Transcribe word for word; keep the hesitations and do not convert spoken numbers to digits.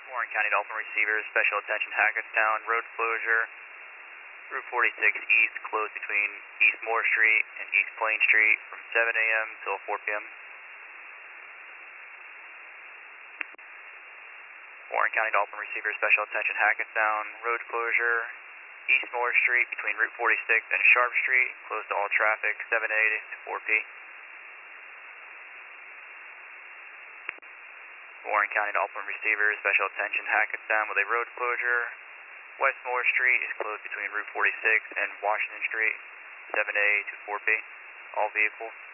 Warren County Dolphin receivers, special attention Hackettstown, road closure, Route forty-six East, closed between East Moore Street and East Plain Street from seven A M till four P M Warren County Dolphin receivers, special attention Hackettstown, road closure, East Moore Street between Route forty-six and Sharp Street, closed to all traffic, seven A to four P Warren County Dolphin receivers, special attention Hackettstown with a road closure. West Moore Street is closed between Route forty-six and Washington Street, seven A to four P. All vehicles.